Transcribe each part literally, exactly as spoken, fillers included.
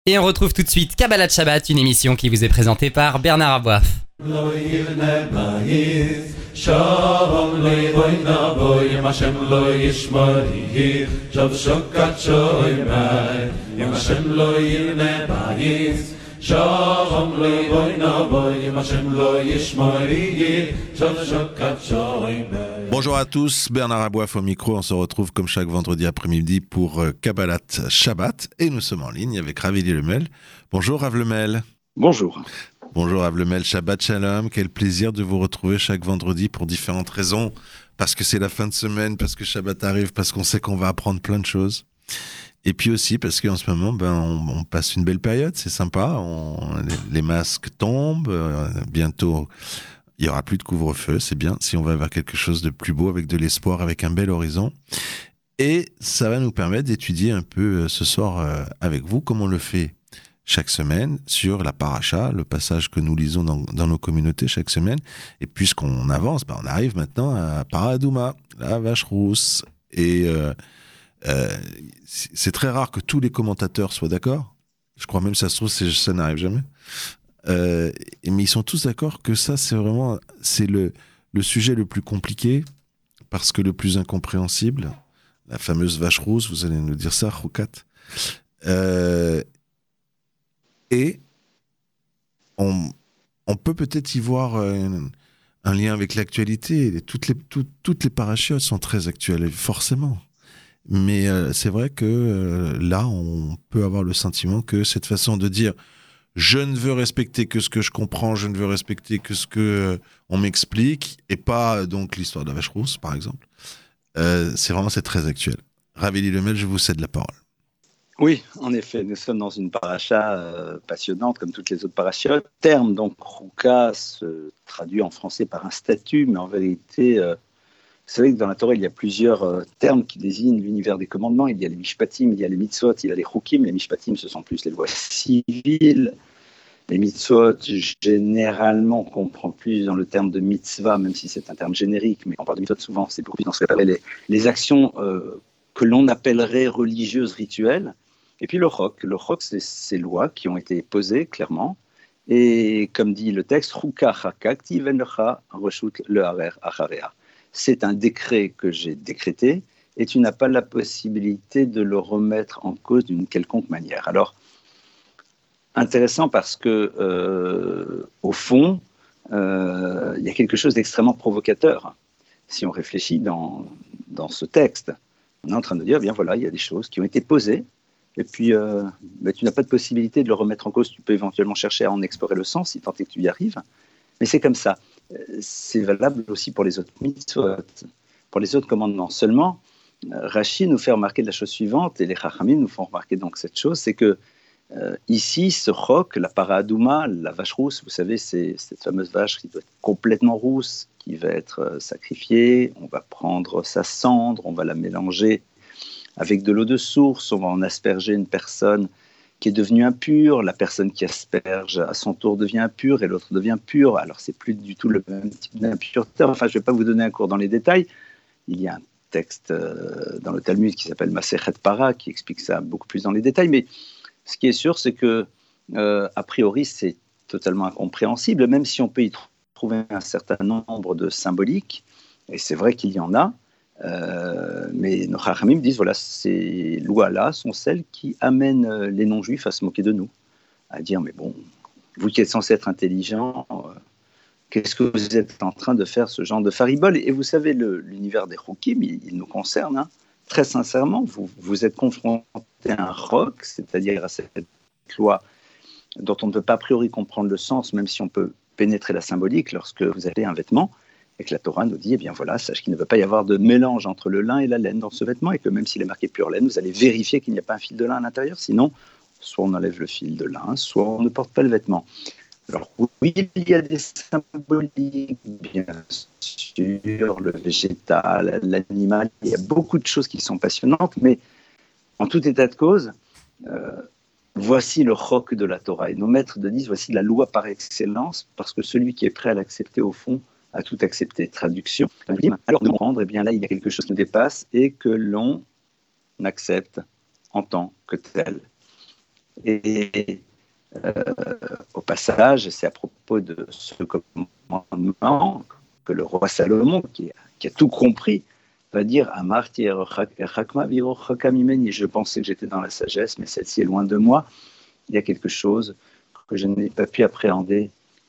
Et on retrouve tout de suite Kabbalat Shabbat, une émission qui vous est présentée par Bernard Aboif. Bonjour à tous, Bernard Aboif au micro. On se retrouve comme chaque vendredi après-midi pour Kabbalat Shabbat et nous sommes en ligne avec Rav Eli Lemel. Bonjour Rav Lemel. Bonjour. Bonjour Rav Lemel, Shabbat Shalom. Quel plaisir de vous retrouver chaque vendredi pour différentes raisons. Parce que c'est la fin de semaine, parce que Shabbat arrive, parce qu'on sait qu'on va apprendre plein de choses. Et puis aussi parce qu'en ce moment, ben, on, on passe une belle période, c'est sympa. On, les, les masques tombent, euh, bientôt il n'y aura plus de couvre-feu, c'est bien. Si on va vers quelque chose de plus beau, avec de l'espoir, avec un bel horizon. Et ça va nous permettre d'étudier un peu euh, ce soir euh, avec vous, comme on le fait chaque semaine, sur la paracha, le passage que nous lisons dans, dans nos communautés chaque semaine. Et puisqu'on avance, ben, on arrive maintenant à Paradouma, la vache rousse. Et... Euh, Euh, c'est très rare que tous les commentateurs soient d'accord. Je crois même que ça se trouve, ça n'arrive jamais. Euh, mais ils sont tous d'accord que ça, c'est vraiment c'est le, le sujet le plus compliqué parce que le plus incompréhensible. La fameuse vache rousse, vous allez nous dire ça, Roukat. Euh, et on, on peut peut-être y voir un, un lien avec l'actualité. Toutes les, tout, toutes les parachutes sont très actuelles, forcément. Mais euh, c'est vrai que euh, là, on peut avoir le sentiment que cette façon de dire « je ne veux respecter que ce que je comprends, je ne veux respecter que ce qu'on euh, m'explique » et pas donc l'histoire de la vache rousse, par exemple, euh, c'est vraiment c'est très actuel. Rav Eli Lemel, je vous cède la parole. Oui, en effet, nous sommes dans une paracha euh, passionnante comme toutes les autres parachutes. Le terme, donc, Rouka, se traduit en français par un statut, mais en vérité... Euh, Vous savez que dans la Torah, il y a plusieurs euh, termes qui désignent l'univers des commandements. Il y a les mishpatim, il y a les mitzvot, il y a les chukim. Les mishpatim, ce sont plus les lois civiles. Les mitzvot, généralement, on comprend plus dans le terme de mitzvah, même si c'est un terme générique. Mais quand on parle de mitzvot, souvent, c'est beaucoup plus dans ce qu'on appelle les, les actions euh, que l'on appellerait religieuses, rituelles. Et puis le chok. Le chok, c'est ces lois qui ont été posées clairement. Et comme dit le texte, Chuka chakak tiven lecha reshut leharer acharea. C'est un décret que j'ai décrété et tu n'as pas la possibilité de le remettre en cause d'une quelconque manière. Alors, intéressant parce que, euh, au fond, euh, il y a quelque chose d'extrêmement provocateur. Si on réfléchit dans, dans ce texte, on est en train de dire, bien voilà, il y a des choses qui ont été posées et puis euh, ben, tu n'as pas de possibilité de le remettre en cause. Tu peux éventuellement chercher à en explorer le sens si tant est que tu y arrives. Mais c'est comme ça. C'est valable aussi pour les autres mitzvot, pour les autres commandements. Seulement, Rashi nous fait remarquer la chose suivante, et les Chachamim nous font remarquer donc cette chose, c'est que euh, ici, ce chok, la paradouma, la vache rousse, vous savez, c'est cette fameuse vache qui doit être complètement rousse, qui va être euh, sacrifiée, on va prendre sa cendre, on va la mélanger avec de l'eau de source, on va en asperger une personne qui est devenue impure, la personne qui asperge à son tour devient impure et l'autre devient pure. Alors, c'est plus du tout le même type d'impureté. Enfin, je ne vais pas vous donner un cours dans les détails. Il y a un texte euh, dans le Talmud qui s'appelle Masechet Para qui explique ça beaucoup plus dans les détails. Mais ce qui est sûr, c'est que, euh, a priori, c'est totalement incompréhensible, même si on peut y trouver un certain nombre de symboliques. Et c'est vrai qu'il y en a. Euh, mais nos Chachamim disent voilà, ces lois-là sont celles qui amènent les non-juifs à se moquer de nous, à dire mais bon, vous qui êtes censés être intelligents, euh, qu'est-ce que vous êtes en train de faire ce genre de faribole? Et vous savez, le, l'univers des Chukim, il, il nous concerne, hein. Très sincèrement, vous, vous êtes confronté à un roc, c'est-à-dire à cette loi dont on ne peut pas a priori comprendre le sens, même si on peut pénétrer la symbolique lorsque vous avez un vêtement. Et que la Torah nous dit, eh bien voilà, sache qu'il ne va pas y avoir de mélange entre le lin et la laine dans ce vêtement, et que même s'il est marqué pure laine, vous allez vérifier qu'il n'y a pas un fil de lin à l'intérieur, sinon, soit on enlève le fil de lin, soit on ne porte pas le vêtement. Alors oui, il y a des symboliques, bien sûr, le végétal, l'animal, il y a beaucoup de choses qui sont passionnantes, mais en tout état de cause, euh, voici le chok de la Torah. Et nos maîtres de disent, voici la loi par excellence, parce que celui qui est prêt à l'accepter au fond, à tout accepter. Traduction. Alors, de comprendre, eh bien là, il y a quelque chose qui nous dépasse et que l'on accepte en tant que tel. Et euh, au passage, c'est à propos de ce commandement que le roi Salomon, qui a, qui a tout compris, va dire Amarti Rachma Viro Chakamimeni. Je pensais que j'étais dans la sagesse, mais celle-ci est loin de moi. Il y a quelque chose que je n'ai pas pu appréhender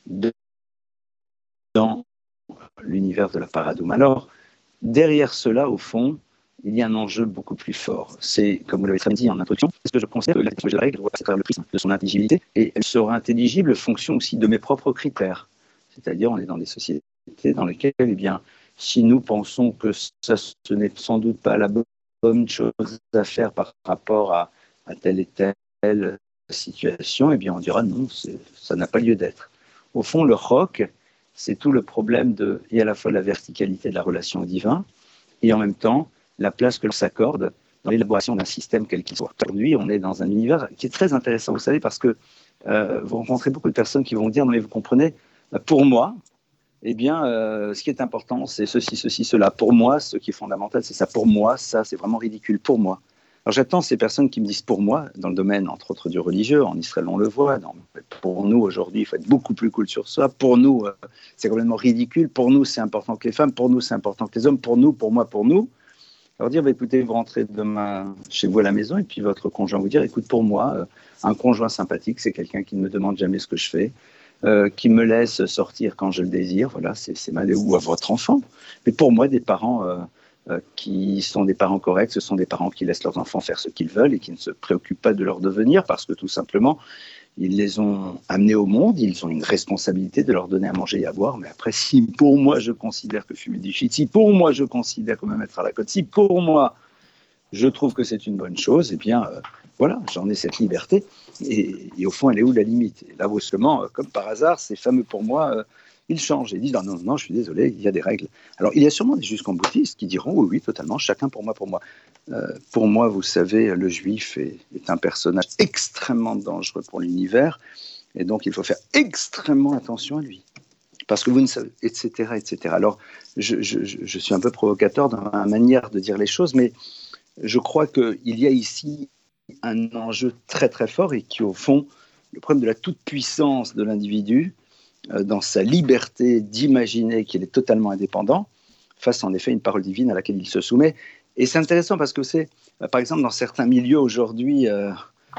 dans l'univers de la paradoum. Alors, derrière cela, au fond, il y a un enjeu beaucoup plus fort. C'est, comme vous l'avez très bien dit en introduction, est-ce que je considère que la technologie de la règle doit passer à travers le prisme de son intelligibilité, et elle sera intelligible fonction aussi de mes propres critères. C'est-à-dire, on est dans des sociétés dans lesquelles, eh bien, si nous pensons que ça, ce n'est sans doute pas la bonne chose à faire par rapport à, à telle et telle situation, eh bien, on dira non, ça n'a pas lieu d'être. Au fond, le roc, c'est tout le problème de, et à la fois la verticalité de la relation au divin, et en même temps, la place que l'on s'accorde dans l'élaboration d'un système quel qu'il soit. Aujourd'hui, on est dans un univers qui est très intéressant, vous savez, parce que euh, vous rencontrez beaucoup de personnes qui vont dire, non mais vous comprenez, pour moi, eh bien, euh, ce qui est important, c'est ceci, ceci, cela. Pour moi, ce qui est fondamental, c'est ça. Pour moi, ça, c'est vraiment ridicule. Pour moi. Alors, j'attends ces personnes qui me disent pour moi, dans le domaine, entre autres, du religieux. En Israël, on le voit. Non, pour nous, aujourd'hui, il faut être beaucoup plus cool sur ça. Pour nous, euh, c'est complètement ridicule. Pour nous, c'est important que les femmes. Pour nous, c'est important que les hommes. Pour nous, pour moi, pour nous. Alors, dire, bah, écoutez, vous rentrez demain chez vous à la maison et puis votre conjoint vous dire, écoute, pour moi, euh, un conjoint sympathique, c'est quelqu'un qui ne me demande jamais ce que je fais. Euh, qui me laisse sortir quand je le désire, voilà, c'est, c'est mal, ou à votre enfant. Mais pour moi, des parents euh, euh, qui sont des parents corrects, ce sont des parents qui laissent leurs enfants faire ce qu'ils veulent et qui ne se préoccupent pas de leur devenir parce que tout simplement, ils les ont amenés au monde, ils ont une responsabilité de leur donner à manger et à boire. Mais après, si pour moi, je considère que fumer du shit, si pour moi, je considère que me mettre à la côte, si pour moi, je trouve que c'est une bonne chose, eh bien, euh, voilà, j'en ai cette liberté. Et, et au fond, elle est où la limite? Et là, brusquement, euh, comme par hasard, ces fameux pour moi, euh, ils changent et disent non, non, non, je suis désolé, il y a des règles. Alors, il y a sûrement des jusqu'en-boutistes qui diront oui, oui, totalement, chacun pour moi, pour moi. Euh, pour moi, vous savez, le juif est, est un personnage extrêmement dangereux pour l'univers et donc il faut faire extrêmement attention à lui. Parce que vous ne savez, et cetera, et cetera. Alors, je, je, je suis un peu provocateur dans ma manière de dire les choses, mais je crois qu'il y a ici un enjeu très très fort et qui, au fond, le problème de la toute-puissance de l'individu, euh, dans sa liberté d'imaginer qu'il est totalement indépendant, face en effet à une parole divine à laquelle il se soumet. Et c'est intéressant parce que c'est, euh, par exemple, dans certains milieux aujourd'hui euh,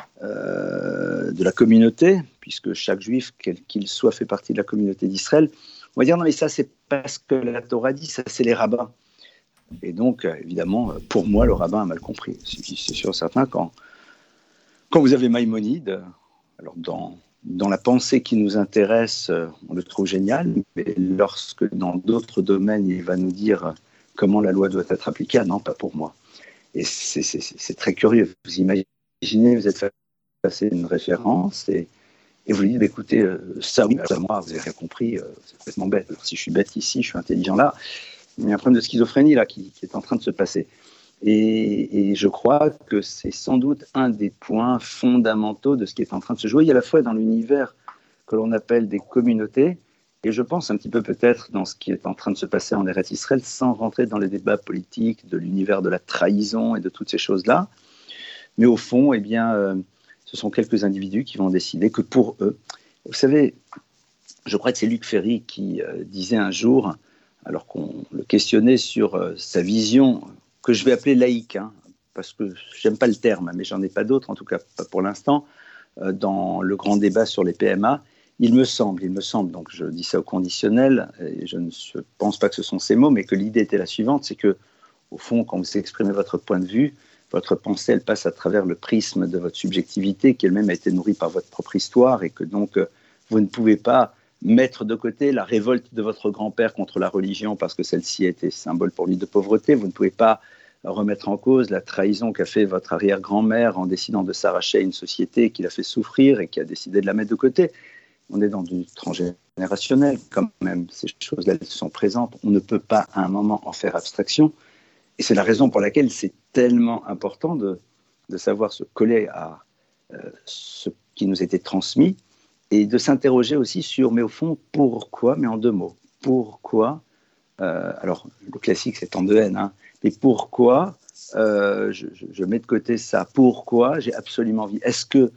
euh, de la communauté, puisque chaque juif, quel qu'il soit, fait partie de la communauté d'Israël, on va dire non mais ça c'est parce que la Torah dit, ça c'est les rabbins. Et donc, évidemment, pour moi, le rabbin a mal compris. C'est sûr, certain, quand, quand vous avez Maïmonide, alors dans, dans la pensée qui nous intéresse, on le trouve génial, mais lorsque dans d'autres domaines, il va nous dire comment la loi doit être appliquée, ah non, pas pour moi. Et c'est, c'est, c'est très curieux. Vous imaginez, vous êtes face à une référence et, et vous lui dites, bah, écoutez, ça, oui, ça, moi, vous n'avez rien compris, c'est complètement bête. Alors, si je suis bête ici, je suis intelligent là. Il y a un problème de schizophrénie là qui, qui est en train de se passer. Et, et je crois que c'est sans doute un des points fondamentaux de ce qui est en train de se jouer, à la fois dans l'univers que l'on appelle des communautés, et je pense un petit peu peut-être dans ce qui est en train de se passer en Eretz Israël, sans rentrer dans les débats politiques de l'univers de la trahison et de toutes ces choses-là. Mais au fond, eh bien, euh, ce sont quelques individus qui vont décider que pour eux, vous savez, je crois que c'est Luc Ferry qui euh, disait un jour, alors qu'on le questionnait sur euh, sa vision, que je vais appeler laïque, hein, parce que j'aime pas le terme, mais j'en ai pas d'autre, en tout cas pas pour l'instant, euh, dans le grand débat sur les P M A, il me semble, il me semble, donc je dis ça au conditionnel, et je ne pense pas que ce sont ces mots, mais que l'idée était la suivante, c'est que, au fond, quand vous exprimez votre point de vue, votre pensée, elle passe à travers le prisme de votre subjectivité, qui elle-même a été nourrie par votre propre histoire, et que donc, euh, vous ne pouvez pas mettre de côté la révolte de votre grand-père contre la religion parce que celle-ci a été symbole pour lui de pauvreté. Vous ne pouvez pas remettre en cause la trahison qu'a fait votre arrière-grand-mère en décidant de s'arracher à une société qui l'a fait souffrir et qui a décidé de la mettre de côté. On est dans du transgénérationnel quand même. Ces choses-là sont présentes. On ne peut pas à un moment en faire abstraction. Et c'est la raison pour laquelle c'est tellement important de, de savoir se coller à euh, ce qui nous était transmis et de s'interroger aussi sur, mais au fond, pourquoi, mais en deux mots, pourquoi, euh, alors le classique c'est en deux N, hein, mais pourquoi, euh, je, je, je mets de côté ça, pourquoi j'ai absolument envie, est-ce que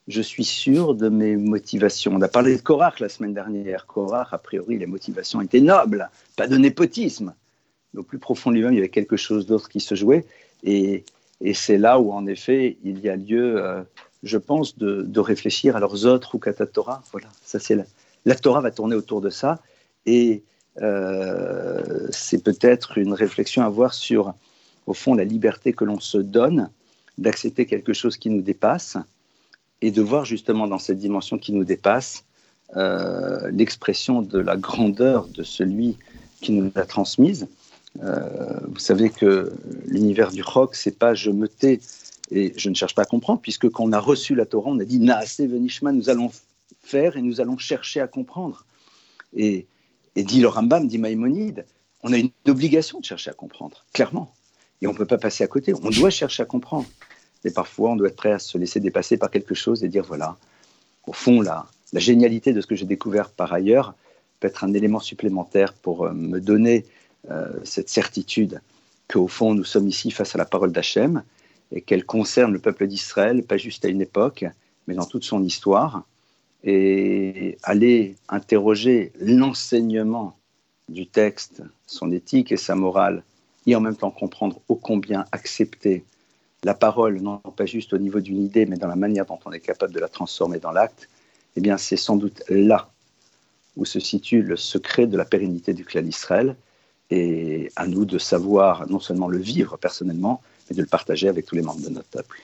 je suis sûr de mes motivations. On a parlé de Korach la semaine dernière. Korach, a priori, les motivations étaient nobles, pas de népotisme. Mais au plus profond de lui-même, il y avait quelque chose d'autre qui se jouait. Et, et c'est là où, en effet, il y a lieu, euh, je pense, de, de réfléchir à leurs autres ou kata Torah. Voilà, ça c'est la, la Torah va tourner autour de ça. Et euh, c'est peut-être une réflexion à avoir sur, au fond, la liberté que l'on se donne d'accepter quelque chose qui nous dépasse et de voir justement dans cette dimension qui nous dépasse euh, l'expression de la grandeur de celui qui nous l'a transmise. Euh, vous savez que l'univers du rock, c'est pas je me tais et je ne cherche pas à comprendre, puisque quand on a reçu la Torah, on a dit Naase venishma, nous allons faire et nous allons chercher à comprendre. Et, et dit le Rambam, dit Maïmonide, on a une obligation de chercher à comprendre, clairement. Et on ne peut pas passer à côté, on doit chercher à comprendre. Et parfois, on doit être prêt à se laisser dépasser par quelque chose et dire, voilà, au fond, la, la génialité de ce que j'ai découvert par ailleurs peut être un élément supplémentaire pour euh, me donner euh, cette certitude qu'au fond, nous sommes ici face à la parole d'Hachem et qu'elle concerne le peuple d'Israël, pas juste à une époque, mais dans toute son histoire. Et aller interroger l'enseignement du texte, son éthique et sa morale, et en même temps comprendre ô combien accepter la parole, non pas juste au niveau d'une idée, mais dans la manière dont on est capable de la transformer dans l'acte, eh bien, c'est sans doute là où se situe le secret de la pérennité du clan d'Israël, et à nous de savoir non seulement le vivre personnellement, mais de le partager avec tous les membres de notre peuple.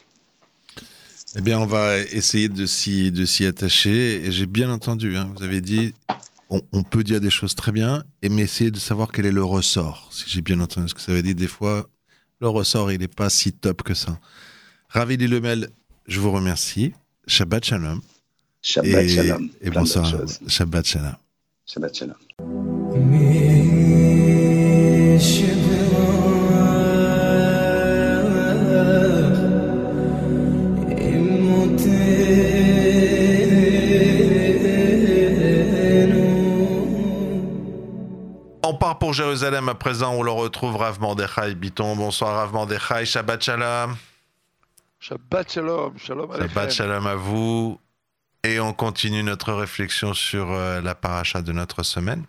Eh bien, on va essayer de s'y, de s'y attacher, et j'ai bien entendu, hein, vous avez dit, on, on peut dire des choses très bien, et mais essayer de savoir quel est le ressort, si j'ai bien entendu ce que ça veut dire, des fois... Le ressort, il n'est pas si top que ça. Ravili Lemel, je vous remercie. Shabbat Shalom. Shabbat et, Shalom. Et bonsoir. Shabbat Shalom. Shabbat Shalom. On part pour Jérusalem à présent, on le retrouve Rav Mordechai Biton. Bonsoir Rav Mordechai, Shabbat Shalom. Shabbat Shalom, Shalom Aleichem. Shabbat Shalom à vous. Et on continue notre réflexion sur euh, la paracha de notre semaine.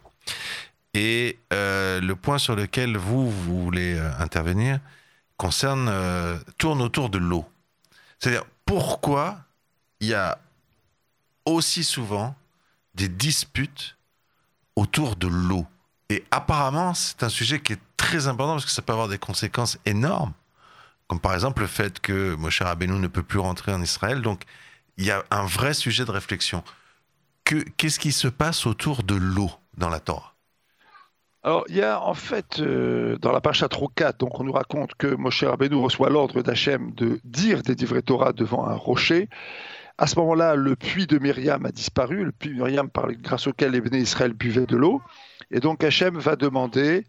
Et euh, le point sur lequel vous, vous voulez euh, intervenir concerne, euh, tourne autour de l'eau. C'est-à-dire, pourquoi il y a aussi souvent des disputes autour de l'eau? Et apparemment, c'est un sujet qui est très important parce que ça peut avoir des conséquences énormes. Comme par exemple le fait que Moshe Rabbeinu ne peut plus rentrer en Israël. Donc, il y a un vrai sujet de réflexion. Que, qu'est-ce qui se passe autour de l'eau dans la Torah? Alors, il y a en fait, euh, dans la Parashat Rokat, donc on nous raconte que Moshe Rabbeinu reçoit l'ordre d'Hachem de dire des divrei Torah devant un rocher. À ce moment-là, le puits de Myriam a disparu, le puits de Myriam par, grâce auquel les Béné Israël buvaient de l'eau. Et donc Hachem va demander,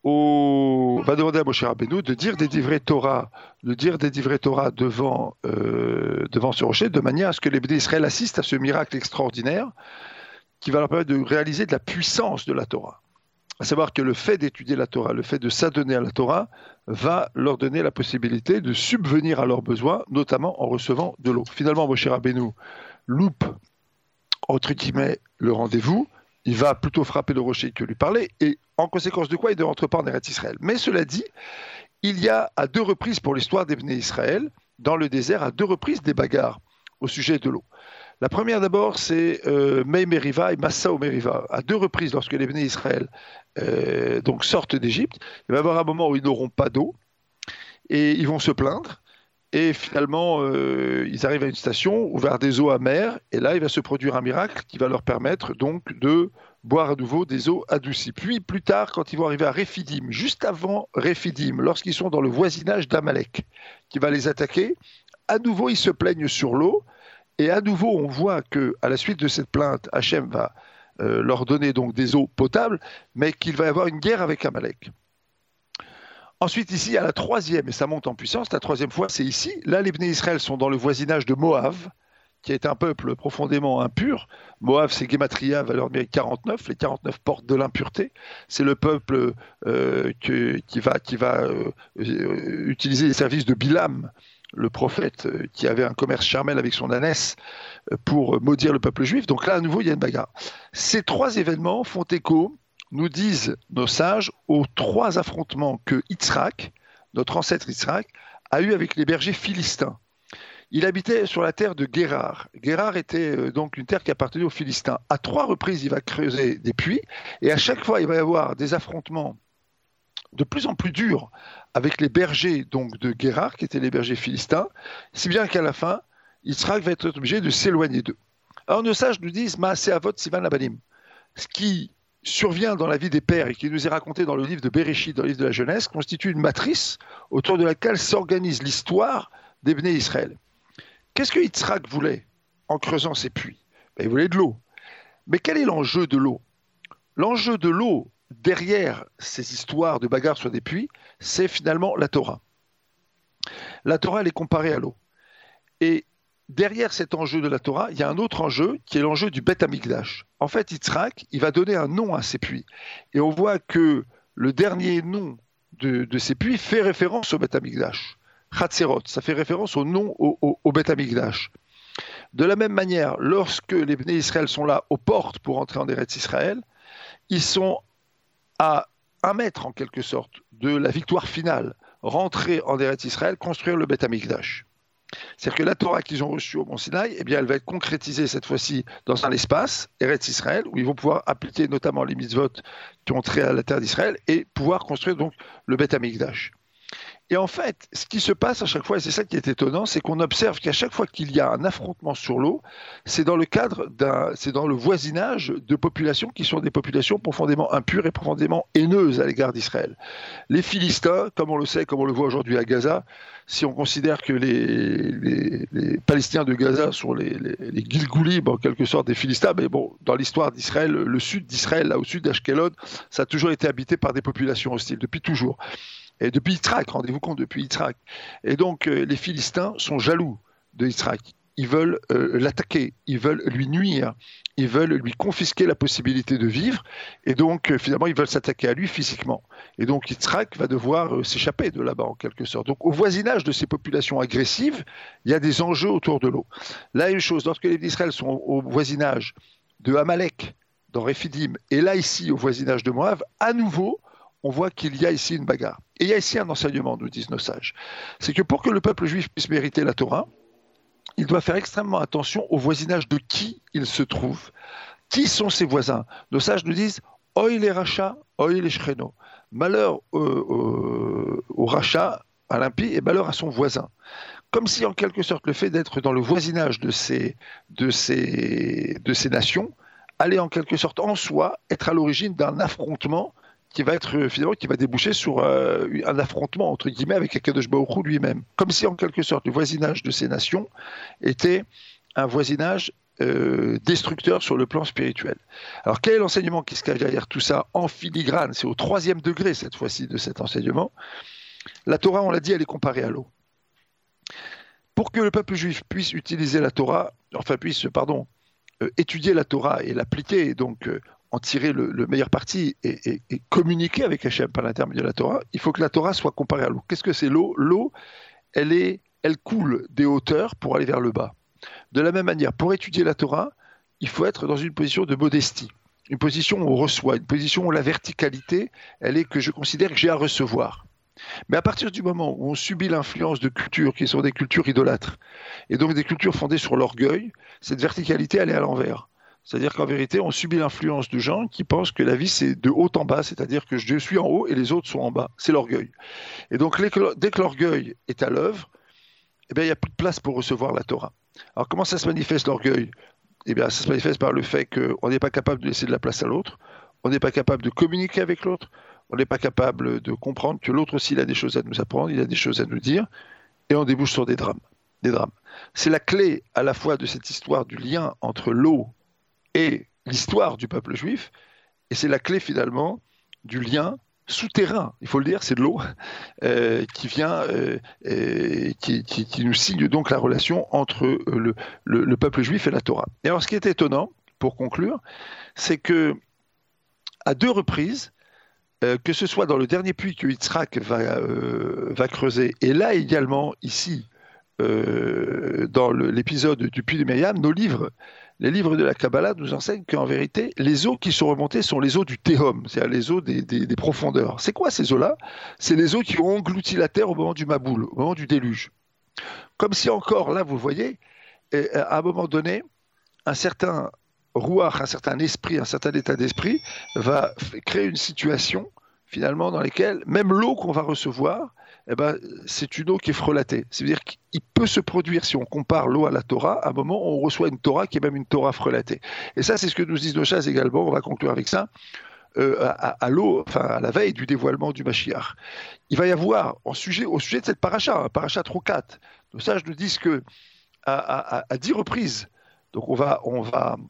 au, va demander à Moshe Rabbeinu de dire des divrei Torah, de dire des divrei Torah devant, euh, devant ce rocher, de manière à ce que les Béné Israël assistent à ce miracle extraordinaire qui va leur permettre de réaliser de la puissance de la Torah. À savoir que le fait d'étudier la Torah, le fait de s'adonner à la Torah, va leur donner la possibilité de subvenir à leurs besoins, notamment en recevant de l'eau. Finalement, Moshe Rabbeinu loupe, entre guillemets, le rendez-vous. Il va plutôt frapper le rocher que lui parler, et en conséquence de quoi il ne rentre pas en Eretz Israël. Mais cela dit, il y a à deux reprises pour l'histoire des Bnei Israël, dans le désert, à deux reprises des bagarres au sujet de l'eau. La première d'abord, c'est euh, Mei Meriva et Massa au Meriva. À deux reprises, lorsque les Bnei Israël euh, donc sortent d'Égypte, il va y avoir un moment où ils n'auront pas d'eau, et ils vont se plaindre. Et finalement, euh, ils arrivent à une station où vers des eaux amères, et là, il va se produire un miracle qui va leur permettre donc de boire à nouveau des eaux adoucies. Puis, plus tard, quand ils vont arriver à Réphidim, juste avant Réphidim, lorsqu'ils sont dans le voisinage d'Amalek, qui va les attaquer, à nouveau, ils se plaignent sur l'eau, et à nouveau, on voit qu'à la suite de cette plainte, Hachem va euh, leur donner donc des eaux potables, mais qu'il va y avoir une guerre avec Amalek. Ensuite, ici, à la troisième, et ça monte en puissance, la troisième fois, c'est ici. Là, les Bnei Israël sont dans le voisinage de Moab, qui est un peuple profondément impur. Moab, c'est Gematria, valeur numérique quarante-neuf, les quarante-neuf portes de l'impureté. C'est le peuple euh, que, qui va, qui va euh, utiliser les services de Bilam le prophète euh, qui avait un commerce charnel avec son ânesse euh, pour maudire le peuple juif. Donc là, à nouveau, il y a une bagarre. Ces trois événements font écho, nous disent nos sages, aux trois affrontements que Yitzhak, notre ancêtre Yitzhak, a eu avec les bergers philistins. Il habitait sur la terre de Guérar. Guérar était euh, donc une terre qui appartenait aux Philistins. À trois reprises, il va creuser des puits, et à chaque fois, il va y avoir des affrontements de plus en plus durs avec les bergers donc, de Guérar, qui étaient les bergers philistins, si bien qu'à la fin, Yitzhak va être obligé de s'éloigner d'eux. Alors nos sages nous disent « Maaseh Avot Sivan Abanim », ce qui survient dans la vie des pères et qui nous est raconté dans le livre de Bereshit, dans le livre de la Genèse, constitue une matrice autour de laquelle s'organise l'histoire des Bnei Israël. Qu'est-ce que Yitzhak voulait en creusant ces puits? Ben, il voulait de l'eau. Mais quel est l'enjeu de l'eau? L'enjeu de l'eau, derrière ces histoires de bagarres sur des puits, c'est finalement la Torah. La Torah, elle est comparée à l'eau. Et derrière cet enjeu de la Torah, il y a un autre enjeu qui est l'enjeu du Beth Amikdash. En fait, Yitzhak, il va donner un nom à ces puits. Et on voit que le dernier nom de, de ces puits fait référence au Beth Amikdash. Chatzerot, ça fait référence au nom au, au, au Beth Amikdash. De la même manière, lorsque les Bnei Israël sont là aux portes pour entrer en Eretz Israël, ils sont à un mètre en quelque sorte de la victoire finale, rentrer en Eretz Israël, construire le Beth Amikdash. C'est-à-dire que la Torah qu'ils ont reçue au Mont Sinaï, eh bien, elle va être concrétisée cette fois-ci dans un espace, Eretz Israël, où ils vont pouvoir appliquer notamment les mitzvot qui ont trait à la terre d'Israël et pouvoir construire donc le Beth Amikdash. Et en fait, ce qui se passe à chaque fois, et c'est ça qui est étonnant, c'est qu'on observe qu'à chaque fois qu'il y a un affrontement sur l'eau, c'est dans le cadre d'un, c'est dans le voisinage de populations qui sont des populations profondément impures et profondément haineuses à l'égard d'Israël. Les Philistins, comme on le sait, comme on le voit aujourd'hui à Gaza, si on considère que les, les, les Palestiniens de Gaza sont les, les, les Gilgoulim, en quelque sorte, des Philistins, mais bon, dans l'histoire d'Israël, le sud d'Israël, là au sud d'Ashkelon, ça a toujours été habité par des populations hostiles, depuis toujours. Et depuis Yitzhak, rendez-vous compte, depuis Yitzhak. Et donc, euh, les Philistins sont jaloux de Yitzhak. Ils veulent euh, l'attaquer, ils veulent lui nuire, ils veulent lui confisquer la possibilité de vivre. Et donc, euh, finalement, ils veulent s'attaquer à lui physiquement. Et donc, Yitzhak va devoir euh, s'échapper de là-bas, en quelque sorte. Donc, au voisinage de ces populations agressives, il y a des enjeux autour de l'eau. Là, une chose, lorsque les Israël sont au, au voisinage de Amalek, dans Rephidim, et là, ici, au voisinage de Moab, à nouveau, on voit qu'il y a ici une bagarre. Et il y a ici un enseignement, nous disent nos sages. C'est que pour que le peuple juif puisse mériter la Torah, il doit faire extrêmement attention au voisinage de qui il se trouve. Qui sont ses voisins? Nos sages nous disent « Oy les rachas, oy les shcheno ». Malheur euh, euh, au rachat, à l'impie, et malheur à son voisin. Comme si, en quelque sorte, le fait d'être dans le voisinage de ces, de ces, de ces nations allait, en quelque sorte, en soi, être à l'origine d'un affrontement qui va être finalement qui va déboucher sur euh, un affrontement entre guillemets avec Akadosh Baruch Hu lui-même, comme si en quelque sorte le voisinage de ces nations était un voisinage euh, destructeur sur le plan spirituel. Alors quel est l'enseignement qui se cache derrière tout ça en filigrane? C'est au troisième degré cette fois-ci de cet enseignement. La Torah, on l'a dit, elle est comparée à l'eau. Pour que le peuple juif puisse utiliser la Torah, enfin puisse, pardon, euh, étudier la Torah et l'appliquer, et donc euh, en tirer le, le meilleur parti et, et, et communiquer avec Hachem par l'intermédiaire de la Torah, il faut que la Torah soit comparée à l'eau. Qu'est-ce que c'est l'eau? L'eau, elle, est, elle coule des hauteurs pour aller vers le bas. De la même manière, pour étudier la Torah, il faut être dans une position de modestie, une position où on reçoit, une position où la verticalité, elle est que je considère que j'ai à recevoir. Mais à partir du moment où on subit l'influence de cultures qui sont des cultures idolâtres, et donc des cultures fondées sur l'orgueil, cette verticalité, elle est à l'envers. C'est-à-dire qu'en vérité, on subit l'influence de gens qui pensent que la vie, c'est de haut en bas, c'est-à-dire que je suis en haut et les autres sont en bas. C'est l'orgueil. Et donc, dès que l'orgueil est à l'œuvre, eh bien, il n'y a plus de place pour recevoir la Torah. Alors, comment ça se manifeste, l'orgueil? Eh bien, ça se manifeste par le fait qu'on n'est pas capable de laisser de la place à l'autre, on n'est pas capable de communiquer avec l'autre, on n'est pas capable de comprendre que l'autre aussi, il a des choses à nous apprendre, il a des choses à nous dire, et on débouche sur des drames. Des drames. C'est la clé à la fois de cette histoire du lien entre l'eau et l'histoire du peuple juif, et c'est la clé finalement du lien souterrain, il faut le dire, c'est de l'eau, euh, qui vient, euh, et qui, qui, qui nous signe donc la relation entre le, le, le peuple juif et la Torah. Et alors ce qui est étonnant, pour conclure, c'est que à deux reprises, euh, que ce soit dans le dernier puits que Yitzhak va, euh, va creuser, et là également, ici, euh, dans le, l'épisode du puits de Myriam, nos livres, les livres de la Kabbalah nous enseignent qu'en vérité, les eaux qui sont remontées sont les eaux du Tehom, c'est-à-dire les eaux des, des, des profondeurs. C'est quoi ces eaux-là? C'est les eaux qui ont englouti la terre au moment du Maboul, au moment du déluge. Comme si encore, là, vous voyez, à un moment donné, un certain rouach, un certain esprit, un certain état d'esprit va créer une situation, finalement, dans laquelle même l'eau qu'on va recevoir, eh ben, c'est une eau qui est frelatée. C'est-à-dire qu'il peut se produire, si on compare l'eau à la Torah, à un moment où on reçoit une Torah qui est même une Torah frelatée. Et ça, c'est ce que nous disent nos chasses également, on va conclure avec ça, euh, à, à l'eau, enfin à la veille du dévoilement du Mashiach. Il va y avoir, en sujet, au sujet de cette paracha, hein, paracha Trokat, nos sages nous disent que à, à, à dix reprises, donc on va, on va,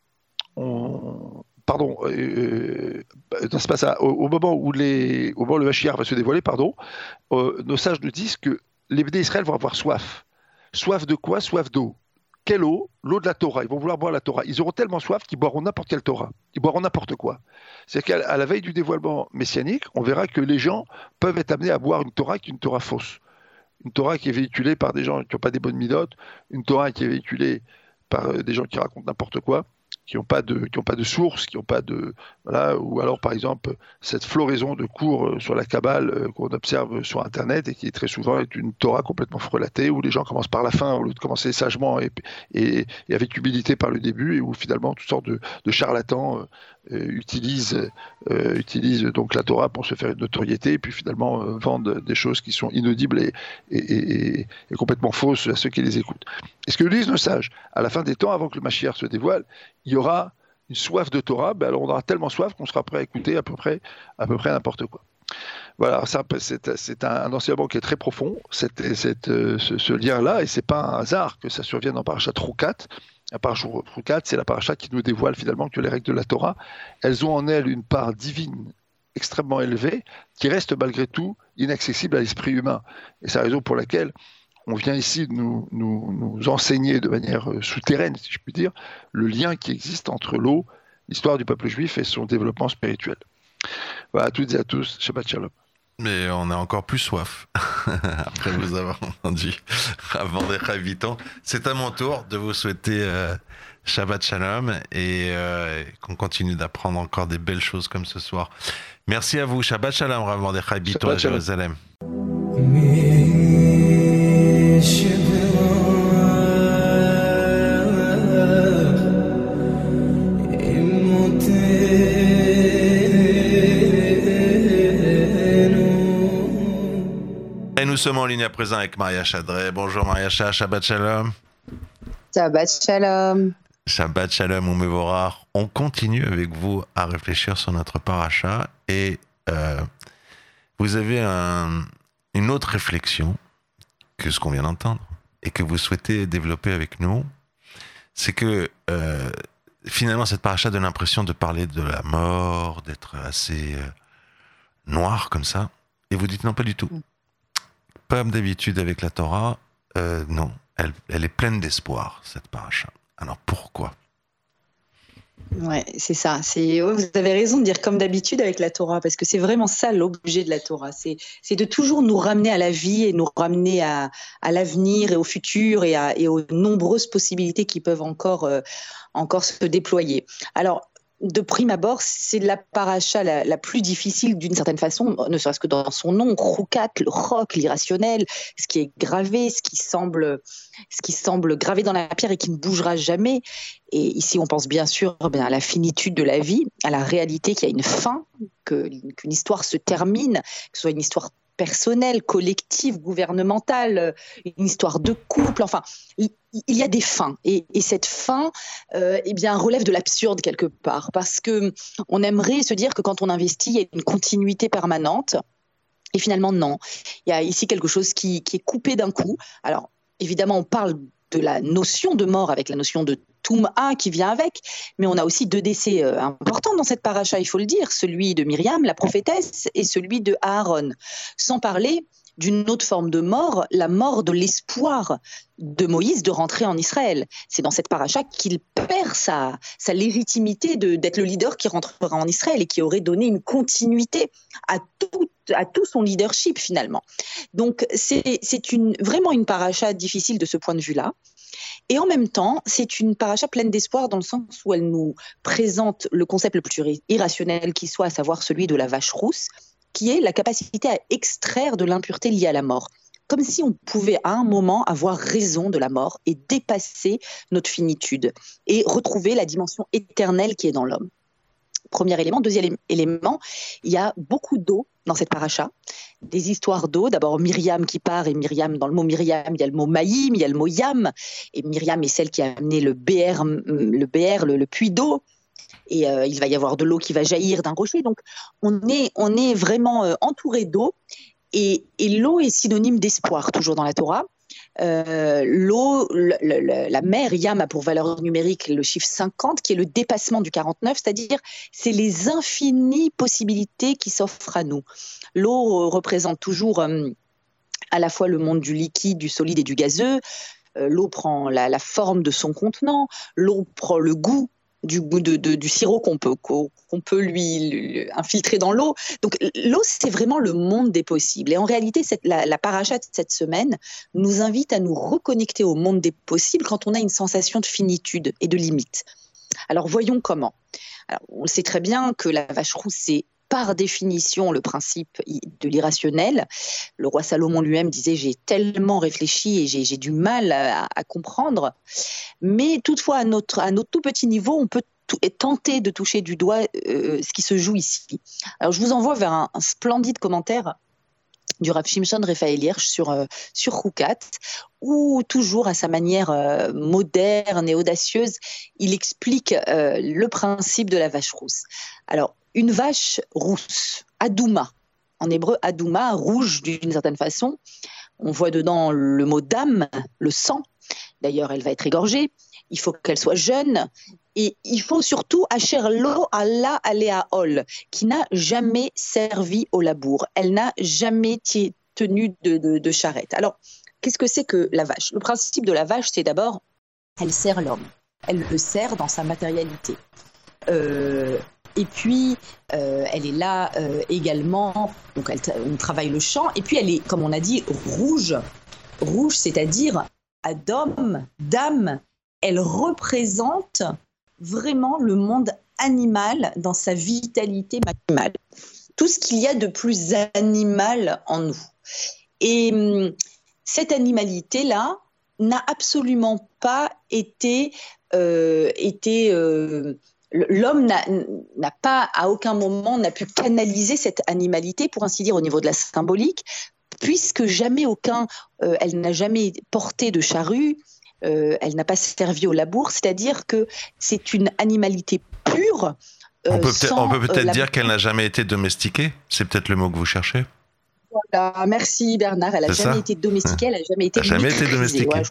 on, pardon, euh, ça se passe à, au, au moment où les, au moment où le Mashiach va se dévoiler, pardon, euh, nos sages nous disent que les Béné Israël vont avoir soif. Soif de quoi? Soif d'eau. Quelle eau? L'eau de la Torah. Ils vont vouloir boire la Torah. Ils auront tellement soif qu'ils boiront n'importe quelle Torah. Ils boiront n'importe quoi. C'est-à-dire qu'à la veille du dévoilement messianique, on verra que les gens peuvent être amenés à boire une Torah qui est une Torah fausse. Une Torah qui est véhiculée par des gens qui n'ont pas des bonnes midotes, une Torah qui est véhiculée par des gens qui racontent n'importe quoi, qui n'ont pas de, qui n'ont pas de source, qui n'ont pas de, voilà, ou alors par exemple cette floraison de cours sur la Kabbale euh, qu'on observe sur Internet et qui très souvent est une Torah complètement frelatée, où les gens commencent par la fin au lieu de commencer sagement et, et, et avec humilité par le début, et où finalement toutes sortes de, de charlatans euh, utilisent, euh, utilisent donc la Torah pour se faire une notoriété, et puis finalement euh, vendent des choses qui sont inaudibles et, et, et, et complètement fausses à ceux qui les écoutent. Et ce que disent nos sages, à la fin des temps, avant que le Mashiach se dévoile, il y aura une soif de Torah, ben alors on aura tellement soif qu'on sera prêt à écouter à peu près, à peu près n'importe quoi. Voilà, ça, c'est, c'est un, un enseignement qui est très profond, cette, cette, ce, ce lien-là, et c'est pas un hasard que ça survienne dans Parashat Trokat. La Parashat Trokat, c'est la parasha qui nous dévoile finalement que les règles de la Torah, elles ont en elles une part divine extrêmement élevée, qui reste malgré tout inaccessible à l'esprit humain. Et c'est la raison pour laquelle on vient ici nous, nous, nous enseigner de manière souterraine, si je puis dire, le lien qui existe entre l'eau, l'histoire du peuple juif et son développement spirituel. Voilà, à toutes et à tous, Shabbat Shalom. Mais on a encore plus soif, après vous avoir entendu avant d'être habitant. C'est à mon tour de vous souhaiter euh, Shabbat Shalom et euh, qu'on continue d'apprendre encore des belles choses comme ce soir. Merci à vous, Shabbat Shalom, Rav Mordechai Bitton à Jérusalem. Et nous sommes en ligne à présent avec Maria Chadré. Bonjour Maria Chadré, Shabbat Shalom. Shabbat Shalom. Shabbat Shalom, Umevorach. On continue avec vous à réfléchir sur notre paracha et euh, vous avez un, une autre réflexion que ce qu'on vient d'entendre et que vous souhaitez développer avec nous. C'est que euh, finalement cette paracha donne l'impression de parler de la mort, d'être assez euh, noir comme ça. Et vous dites non, pas du tout. Comme d'habitude avec la Torah, euh, non, elle, elle est pleine d'espoir, cette paracha. Alors pourquoi ? Ouais, c'est ça. C'est, ouais, vous avez raison de dire comme d'habitude avec la Torah, parce que c'est vraiment ça l'objet de la Torah. C'est, c'est de toujours nous ramener à la vie et nous ramener à, à l'avenir et au futur et, à, et aux nombreuses possibilités qui peuvent encore, euh, encore se déployer. Alors, de prime abord, c'est la paracha la, la plus difficile d'une certaine façon, ne serait-ce que dans son nom, Roukat, le roc, l'irrationnel, ce qui est gravé, ce qui semble, ce qui semble gravé dans la pierre et qui ne bougera jamais. Et ici, on pense bien sûr bien, à la finitude de la vie, à la réalité qu'il y a une fin, que, qu'une histoire se termine, que ce soit une histoire personnelle, collective, gouvernementale, une histoire de couple, enfin, il, il y a des fins. Et, et cette fin, euh, eh bien, relève de l'absurde quelque part, parce que on aimerait se dire que quand on investit, il y a une continuité permanente. Et finalement, non. Il y a ici quelque chose qui, qui est coupé d'un coup. Alors, évidemment, on parle de la notion de mort avec la notion de Toum'a qui vient avec, mais on a aussi deux décès euh, importants dans cette paracha, il faut le dire, celui de Myriam, la prophétesse, et celui de Aaron. Sans parler d'une autre forme de mort, la mort de l'espoir de Moïse de rentrer en Israël. C'est dans cette paracha qu'il perd sa, sa légitimité de, d'être le leader qui rentrera en Israël et qui aurait donné une continuité à tout, à tout son leadership finalement. Donc c'est, c'est une, vraiment une paracha difficile de ce point de vue-là. Et en même temps, c'est une paracha pleine d'espoir dans le sens où elle nous présente le concept le plus irrationnel qui soit, à savoir celui de la vache rousse, qui est la capacité à extraire de l'impureté liée à la mort. Comme si on pouvait à un moment avoir raison de la mort et dépasser notre finitude et retrouver la dimension éternelle qui est dans l'homme. Premier élément. Deuxième élément, il y a beaucoup d'eau dans cette paracha, des histoires d'eau. D'abord Myriam qui part, et Myriam, dans le mot Myriam, il y a le mot Maïm, il y a le mot Yam, et Myriam est celle qui a amené le béer, le, béer, le, le puits d'eau, et euh, il va y avoir de l'eau qui va jaillir d'un rocher. Donc on est, on est vraiment euh, entouré d'eau, et, et l'eau est synonyme d'espoir, toujours dans la Torah. Euh, l'eau, le, le, la mer, Yam a pour valeur numérique le chiffre cinquante, qui est le dépassement du quarante-neuf, c'est-à-dire c'est les infinies possibilités qui s'offrent à nous. L'eau représente toujours euh, à la fois le monde du liquide, du solide et du gazeux. Euh, l'eau prend la, la forme de son contenant, l'eau prend le goût du goût de, de, du sirop qu'on peut, qu'on, qu'on peut lui, lui infiltrer dans l'eau. Donc l'eau, c'est vraiment le monde des possibles. Et en réalité, cette, la, la paracha de cette semaine nous invite à nous reconnecter au monde des possibles quand on a une sensation de finitude et de limite. Alors voyons comment. Alors, on sait très bien que la vache rousse, c'est par définition le principe de l'irrationnel. Le roi Salomon lui-même disait « j'ai tellement réfléchi et j'ai, j'ai du mal à, à comprendre ». Mais toutefois, à notre, à notre tout petit niveau, on peut tout, tenter de toucher du doigt euh, ce qui se joue ici. Alors je vous envoie vers un, un splendide commentaire du Rav Shimshon Raphaël Hirsch sur, euh, sur Roukat, où toujours à sa manière euh, moderne et audacieuse, il explique euh, le principe de la vache rousse. Alors, une vache rousse, adouma, en hébreu adouma, rouge d'une certaine façon, on voit dedans le mot dam, le sang, d'ailleurs elle va être égorgée, il faut qu'elle soit jeune, et il faut surtout Asher lo Allah alea ol, qui n'a jamais servi au labour, elle n'a jamais t- tenu de, de, de charrette. Alors, qu'est-ce que c'est que la vache ? Le principe de la vache, c'est d'abord, elle sert l'homme, elle le sert dans sa matérialité. Euh, Et puis, euh, elle est là euh, également, donc elle, on travaille le champ, et puis elle est, comme on a dit, rouge. Rouge, c'est-à-dire Adam, dame, elle représente vraiment le monde animal dans sa vitalité maximale. Tout ce qu'il y a de plus animal en nous. Et hum, cette animalité-là n'a absolument pas été... Euh, été euh, L'homme n'a, n'a pas, à aucun moment, n'a pu canaliser cette animalité, pour ainsi dire, au niveau de la symbolique, puisque jamais aucun, euh, elle n'a jamais porté de charrue, euh, elle n'a pas servi au labour, c'est-à-dire que c'est une animalité pure. Euh, on peut peut-être, sans, on peut peut-être euh, dire qu'elle n'a jamais été domestiquée. C'est peut-être le mot que vous cherchez. Voilà, merci Bernard. Elle n'a jamais ça été domestiquée, elle n'a jamais été jamais maîtrisée. été domestiquée. Ouais,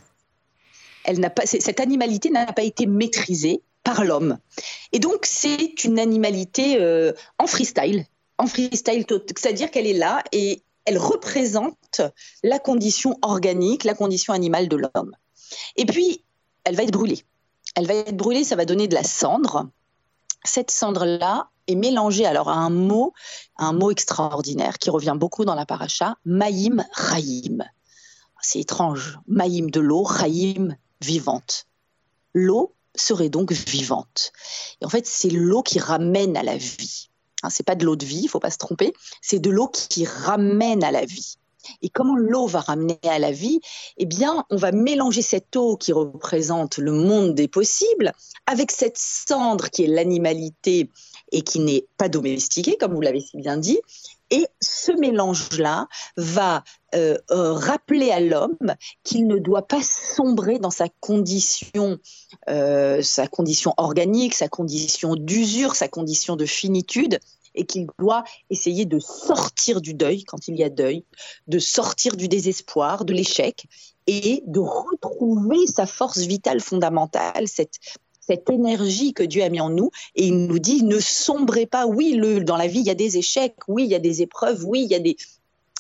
elle n'a pas, cette animalité n'a pas été maîtrisée par l'homme. Et donc, c'est une animalité euh, en freestyle, en freestyle, c'est-à-dire qu'elle est là et elle représente la condition organique, la condition animale de l'homme. Et puis, elle va être brûlée. Elle va être brûlée, ça va donner de la cendre. Cette cendre-là est mélangée alors à un mot, un mot extraordinaire qui revient beaucoup dans la paracha, Maïm Chaim. C'est étrange, Maïm de l'eau, Chaim vivante. L'eau serait donc vivante. Et en fait, c'est l'eau qui ramène à la vie. Hein, c'est pas de l'eau de vie, il faut pas se tromper, c'est de l'eau qui ramène à la vie. Et comment l'eau va ramener à la vie ? Eh bien, on va mélanger cette eau qui représente le monde des possibles avec cette cendre qui est l'animalité et qui n'est pas domestiquée, comme vous l'avez si bien dit. Et ce mélange-là va euh, euh, rappeler à l'homme qu'il ne doit pas sombrer dans sa condition, euh, sa condition organique, sa condition d'usure, sa condition de finitude, et qu'il doit essayer de sortir du deuil quand il y a deuil, de sortir du désespoir, de l'échec, et de retrouver sa force vitale fondamentale, cette cette énergie que Dieu a mis en nous, et il nous dit ne sombrez pas. Oui, le, dans la vie il y a des échecs, oui il y a des épreuves, oui il y a des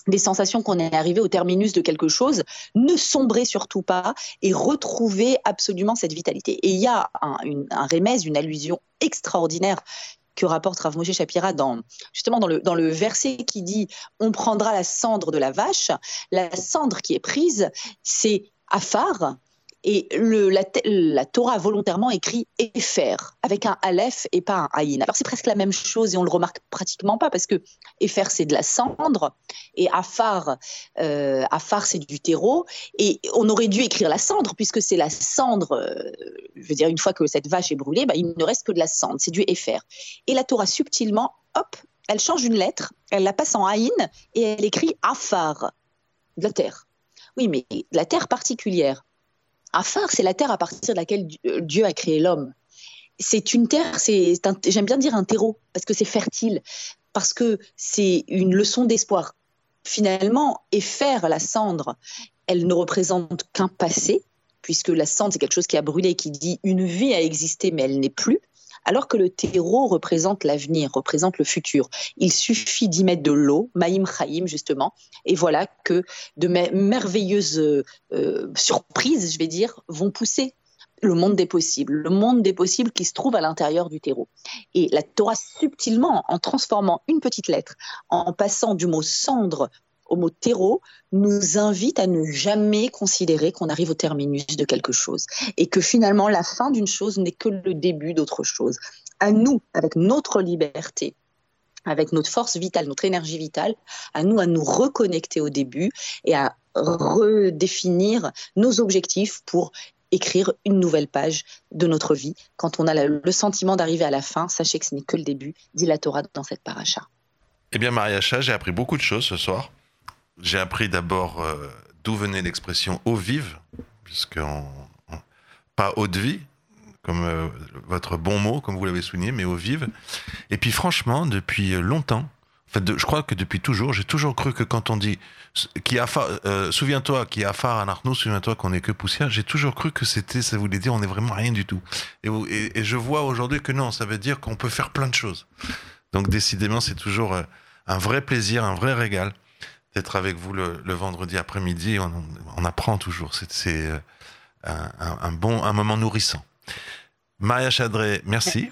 des sensations qu'on est arrivé au terminus de quelque chose, ne sombrez surtout pas et retrouvez absolument cette vitalité. Et il y a un, une, un remèze, une allusion extraordinaire que rapporte Rav Moshe Shapira dans, justement dans le, dans le verset qui dit « On prendra la cendre de la vache ». La cendre qui est prise, c'est Afar. Et le, la, la Torah a volontairement écrit « Efer » avec un Aleph et pas un Aïn. Alors c'est presque la même chose et on ne le remarque pratiquement pas parce que Efer c'est de la cendre et Afar, euh, Afar c'est du terreau. Et on aurait dû écrire la cendre puisque c'est la cendre, euh, je veux dire une fois que cette vache est brûlée, bah, il ne reste que de la cendre, c'est du Efer. Et la Torah subtilement, hop, elle change une lettre, elle la passe en Aïn et elle écrit Afar, de la terre. Oui mais de la terre particulière. Afar, c'est la terre à partir de laquelle Dieu a créé l'homme. C'est une terre, c'est un, j'aime bien dire un terreau, parce que c'est fertile, parce que c'est une leçon d'espoir. Finalement, et faire la cendre, elle ne représente qu'un passé, puisque la cendre, c'est quelque chose qui a brûlé, qui dit une vie a existé, mais elle n'est plus, alors que le terreau représente l'avenir, représente le futur. Il suffit d'y mettre de l'eau, Maïm Chaim justement, et voilà que de merveilleuses euh, surprises, je vais dire, vont pousser le monde des possibles, le monde des possibles qui se trouve à l'intérieur du terreau. Et la Torah, subtilement, en transformant une petite lettre, en passant du mot cendre au mot terreau, nous invite à ne jamais considérer qu'on arrive au terminus de quelque chose et que finalement la fin d'une chose n'est que le début d'autre chose. À nous, avec notre liberté, avec notre force vitale, notre énergie vitale, à nous à nous reconnecter au début et à redéfinir nos objectifs pour écrire une nouvelle page de notre vie. Quand on a le sentiment d'arriver à la fin, sachez que ce n'est que le début, dit la Torah dans cette paracha. Eh bien, Mariacha, j'ai appris beaucoup de choses ce soir. J'ai appris d'abord euh, d'où venait l'expression « eau vive », puisque on, on, pas « eau de vie », comme euh, votre bon mot, comme vous l'avez souligné, mais « eau vive ». Et puis franchement, depuis longtemps, en fait, de, je crois que depuis toujours, j'ai toujours cru que quand on dit qui afar, euh, souviens-toi, qui afar anarnou, souviens-toi qu'on n'est que poussière, j'ai toujours cru que c'était, ça voulait dire on n'est vraiment rien du tout. Et, et, et je vois aujourd'hui que non, ça veut dire qu'on peut faire plein de choses. Donc décidément, c'est toujours euh, un vrai plaisir, un vrai régal d'être avec vous le, le vendredi après-midi. On, on apprend toujours. C'est, c'est euh, un, un, bon, un moment nourrissant. Maria Chadré, merci.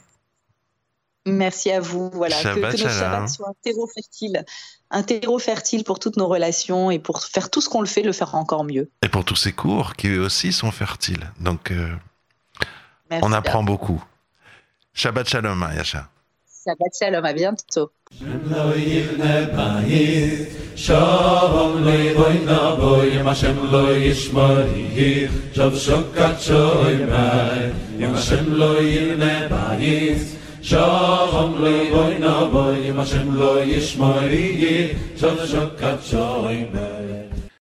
Merci à vous. Voilà, que, que notre Shabbat soit un terreau fertile, un terreau fertile pour toutes nos relations et pour faire tout ce qu'on le fait, le faire encore mieux. Et pour tous ces cours qui eux aussi sont fertiles. Donc, euh, on apprend bien. Beaucoup. Shabbat Shalom, Ayasha. Shabbat Shalom, à bientôt. Shalom lo boy na boy, Hashem lo yishmari, Shalom shalom